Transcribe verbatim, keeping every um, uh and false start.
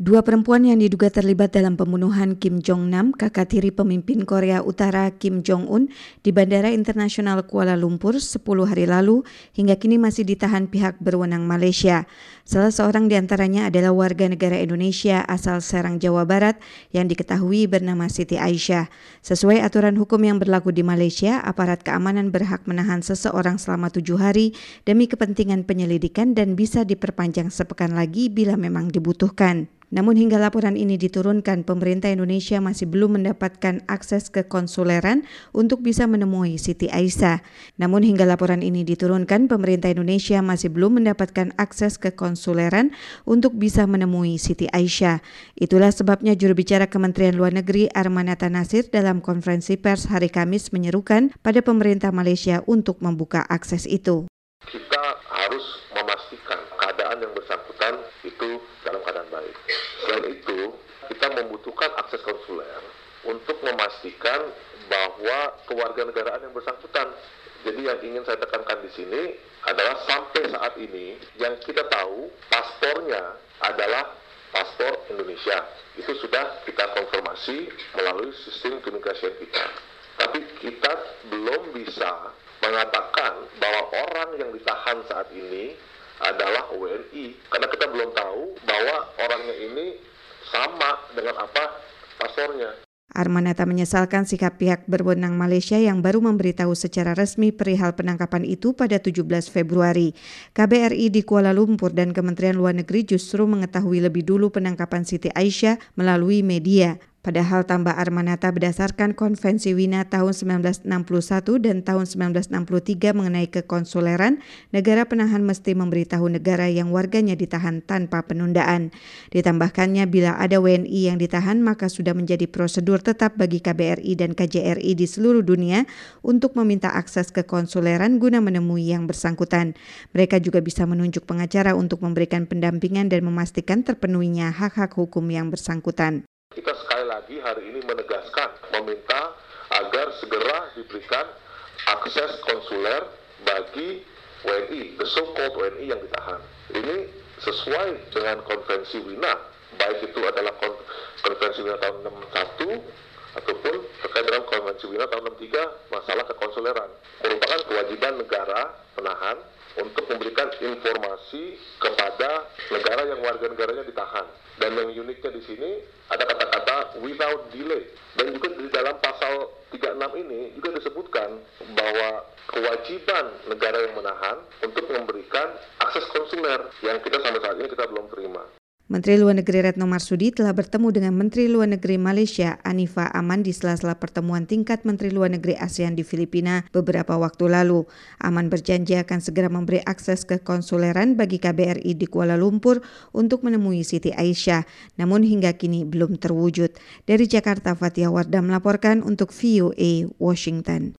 Dua perempuan yang diduga terlibat dalam pembunuhan Kim Jong-nam, kakak tiri pemimpin Korea Utara Kim Jong-un, di Bandara Internasional Kuala Lumpur sepuluh hari lalu, hingga kini masih ditahan pihak berwenang Malaysia. Salah seorang di antaranya adalah warga negara Indonesia asal Serang, Jawa Barat, yang diketahui bernama Siti Aisyah. Sesuai aturan hukum yang berlaku di Malaysia, aparat keamanan berhak menahan seseorang selama tujuh hari demi kepentingan penyelidikan dan bisa diperpanjang sepekan lagi bila memang dibutuhkan. Namun hingga laporan ini diturunkan, pemerintah Indonesia masih belum mendapatkan akses ke konsuleran untuk bisa menemui Siti Aisyah. Namun hingga laporan ini diturunkan, pemerintah Indonesia masih belum mendapatkan akses ke konsuleran untuk bisa menemui Siti Aisyah. Itulah sebabnya juru bicara Kementerian Luar Negeri Armanata Nasir dalam konferensi pers hari Kamis menyerukan pada pemerintah Malaysia untuk membuka akses itu. Kita harus memastikan keadaan yang bersangkutan itu dalam keadaan baik. Selain itu, kita membutuhkan akses konsuler untuk memastikan bahwa kewarganegaraan yang bersangkutan. Jadi yang ingin saya tekankan di sini adalah sampai saat ini yang kita tahu paspornya adalah paspor Indonesia. Itu sudah kita konfirmasi melalui sistem keimigrasian kita. Tapi kita belum bisa mengatakan bahwa orang yang ditahan saat ini adalah W N I, karena kita belum tahu bahwa orangnya ini sama dengan apa paspornya. Armanata menyesalkan sikap pihak berwenang Malaysia yang baru memberitahu secara resmi perihal penangkapan itu pada tujuh belas Februari. K B R I di Kuala Lumpur dan Kementerian Luar Negeri justru mengetahui lebih dulu penangkapan Siti Aisyah melalui media. Padahal tambah Armanata berdasarkan Konvensi Wina tahun sembilan belas enam puluh satu dan tahun sembilan belas enam puluh tiga mengenai kekonsuleran, negara penahan mesti memberitahu negara yang warganya ditahan tanpa penundaan. Ditambahkannya, bila ada W N I yang ditahan, maka sudah menjadi prosedur tetap bagi K B R I dan K J R I di seluruh dunia untuk meminta akses ke konsuleran guna menemui yang bersangkutan. Mereka juga bisa menunjuk pengacara untuk memberikan pendampingan dan memastikan terpenuhinya hak-hak hukum yang bersangkutan. Kita sekali lagi hari ini menegaskan, meminta agar segera diberikan akses konsuler bagi W N I, the so-called W N I yang ditahan. Ini sesuai dengan Konvensi Wina, baik itu adalah Konvensi Wina tahun enam puluh satu ataupun terkait dengan Konvensi Wina tahun enam puluh tiga masalah kekonsuleran. Merupakan kewajiban negara penahan untuk memberikan informasi kepada negara yang warga negaranya ditahan. Dan yang uniknya di sini ada kata-kata without delay. Dan juga di dalam pasal tiga puluh enam ini juga disebutkan bahwa kewajiban negara yang menahan untuk memberikan akses konsuler yang kita sampai saat ini kita belum terima. Menteri Luar Negeri Retno Marsudi telah bertemu dengan Menteri Luar Negeri Malaysia Anifah Aman di sela-sela pertemuan tingkat Menteri Luar Negeri ASEAN di Filipina beberapa waktu lalu. Aman berjanji akan segera memberi akses ke konsuleran bagi K B R I di Kuala Lumpur untuk menemui Siti Aisyah, namun hingga kini belum terwujud. Dari Jakarta, Fathia Wardah melaporkan untuk V O A Washington.